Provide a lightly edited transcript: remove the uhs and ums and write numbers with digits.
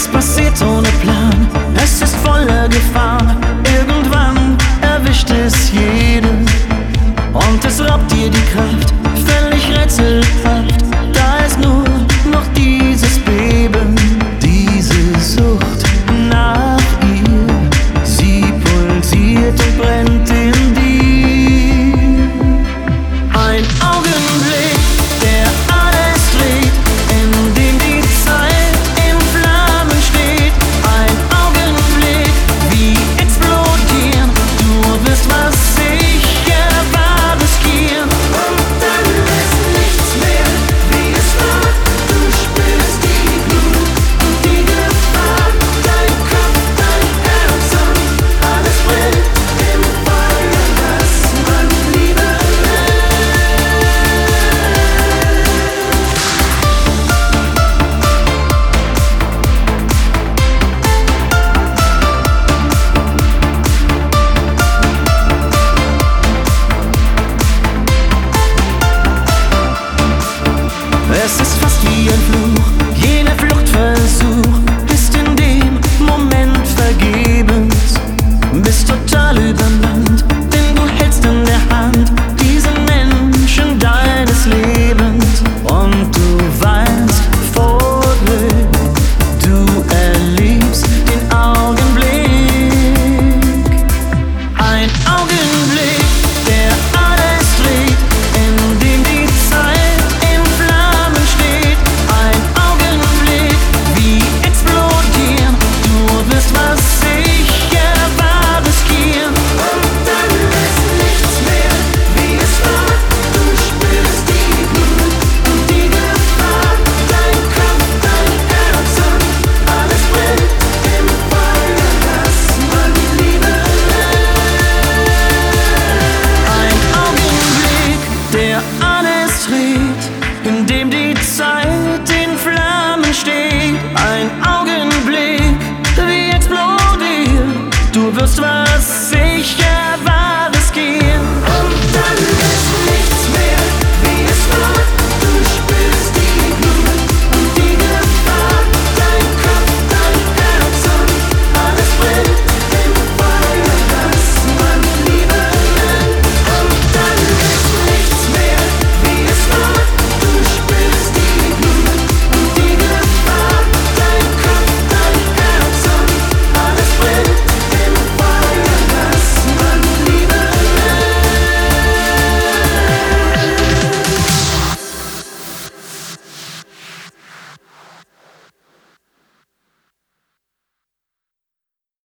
Es passiert ohne Plan, es ist voller Gefahr. Irgendwann erwischt es jeden und es raubt dir die Kraft, völlig rätselhaft. Da ist nur noch dieses Beben, diese Sucht nach ihr. Sie pulsiert und brennt in dir. Ein Augenblick, der alles dreht, in dem die Zeit in Flammen steht. Ein Augenblick, wie explodieren. Du wirst was sicher war riskieren. Und dann ist nichts mehr, wie es war. Du spürst die Glut und die Gefahr. Dein Kopf, dein Herz und alles brennt im Feuer, das man Liebe nennt. Es ist fast wie ein Fluch, jener Fluchtversuch ist in dem Moment vergebens. Bist total übermannt, denn du hältst in der Hand diesen Menschen deines Lebens. Und du weinst vor Glück, du erlebst den Augenblick. Ein Augenblick, der alles dreht, in dem die Zeit in Flammen steht. Ein Augenblick, wie explodieren. Du wirst was sicher war riskieren. Und dann ist nichts mehr, wie es war. Du spürst die Glut und die Gefahr. Dein Kopf, dein Herz und alles brennt im Feuer, das man Liebe nennt. Ein Augenblick, der alles dreht, in dem die Zeit in Flammen steht. Ein Augenblick, wie explodiert. Du wirst was sicher